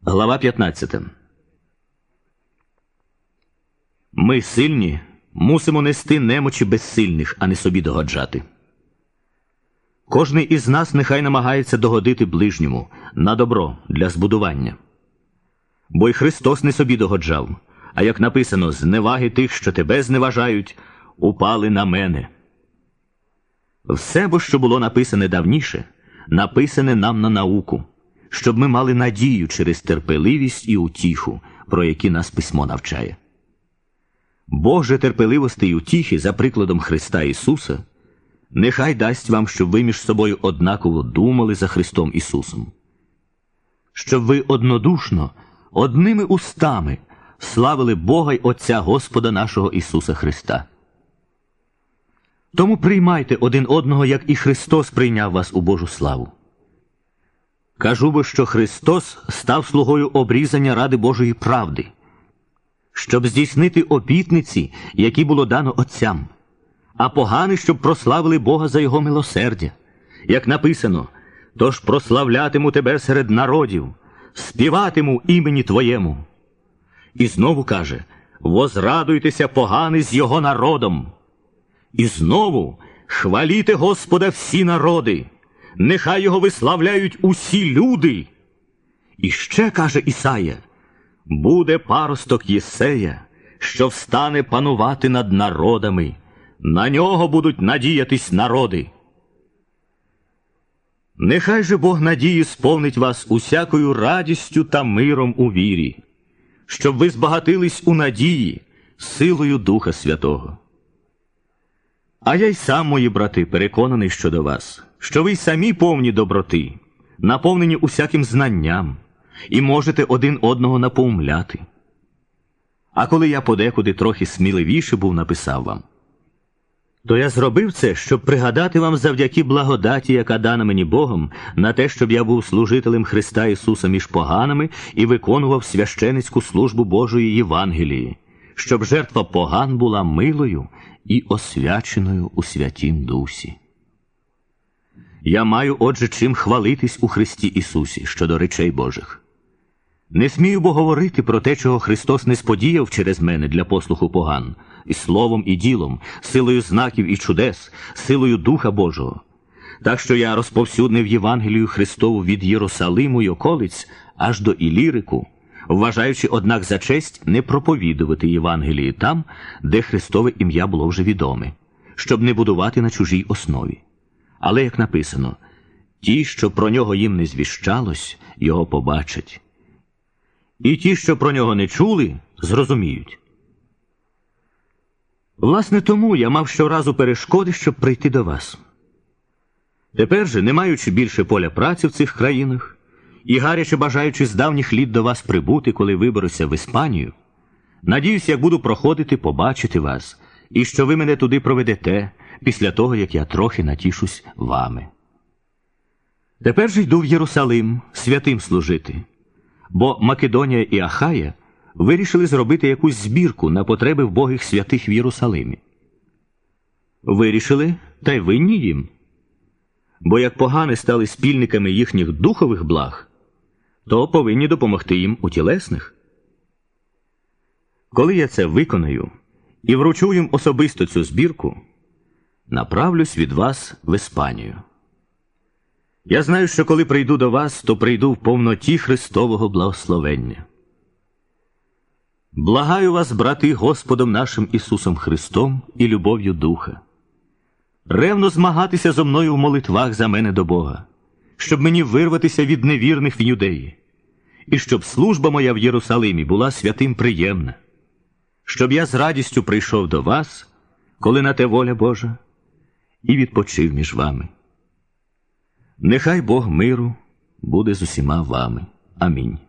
Глава 15. Ми, сильні, мусимо нести немочі безсильних, а не собі догоджати. Кожний із нас нехай намагається догодити ближньому на добро для збудування. Бо й Христос не собі догоджав, а як написано, зневаги тих, що тебе зневажають, упали на мене. Все, бо що було написане давніше, написане нам на науку, щоб ми мали надію через терпеливість і утіху, про які нас письмо навчає. Бог же терпеливості й утіхи за прикладом Христа Ісуса нехай дасть вам, щоб ви між собою однаково думали за Христом Ісусом. Щоб ви однодушно, одними устами славили Бога й Отця Господа нашого Ісуса Христа. Тому приймайте один одного, як і Христос прийняв вас у Божу славу. Кажу бо, що Христос став слугою обрізання ради Божої правди, щоб здійснити обітниці, які було дано отцям, а погані, щоб прославили Бога за Його милосердя. Як написано, «Тож прославлятиму тебе серед народів, співатиму імені Твоєму». І знову каже, «Возрадуйтеся, погані, з Його народом». І знову, «Хваліте Господа всі народи, нехай Його виславляють усі люди». І ще каже Ісая, «Буде паросток Єсея, що встане панувати над народами, на нього будуть надіятись народи». Нехай же Бог надії сповнить вас усякою радістю та миром у вірі, щоб ви збагатились у надії силою Духа Святого. А я й сам, мої брати, переконаний щодо вас, що ви й самі повні доброти, наповнені усяким знанням, і можете один одного напоумляти. А коли я подекуди трохи сміливіше був написав вам, то я зробив це, щоб пригадати вам завдяки благодаті, яка дана мені Богом, на те, щоб я був служителем Христа Ісуса між поганими і виконував священицьку службу Божої Євангелії, щоб жертва поган була милою і освяченою у Святім Дусі. Я маю, отже, чим хвалитись у Христі Ісусі щодо речей Божих. Не смію бо говорити про те, чого Христос не сподіяв через мене для послуху поган, і словом, і ділом, силою знаків і чудес, силою Духа Божого. Так що я розповсюднив Євангелію Христову від Єрусалиму й околиць аж до Ілірику, вважаючи, однак, за честь не проповідувати Євангелії там, де Христове ім'я було вже відоме, щоб не будувати на чужій основі. Але, як написано, ті, що про нього їм не звіщалось, його побачать. І ті, що про нього не чули, зрозуміють. Власне, тому я мав щоразу перешкоди, щоб прийти до вас. Тепер же, не маючи більше поля праці в цих країнах, і гаряче бажаючи з давніх літ до вас прибути, коли виберуся в Іспанію, надіюсь, як буду проходити, побачити вас, і що ви мене туди проведете, після того, як я трохи натішусь вами. Тепер же йду в Єрусалим святим служити, бо Македонія і Ахая вирішили зробити якусь збірку на потреби вбогих святих в Єрусалимі. Вирішили, та й винні їм. Бо як погані стали спільниками їхніх духових благ, то повинні допомогти їм у тілесних. Коли я це виконаю і вручу їм особисто цю збірку, направлюсь від вас в Іспанію. Я знаю, що коли прийду до вас, то прийду в повноті Христового благословення. Благаю вас, брати, Господом нашим Ісусом Христом і любов'ю Духа, ревно змагатися зо мною в молитвах за мене до Бога, щоб мені вирватися від невірних в Юдеї, і щоб служба моя в Єрусалимі була святим приємна, щоб я з радістю прийшов до вас, коли на те воля Божа, і відпочив між вами. Нехай Бог миру буде з усіма вами. Амінь.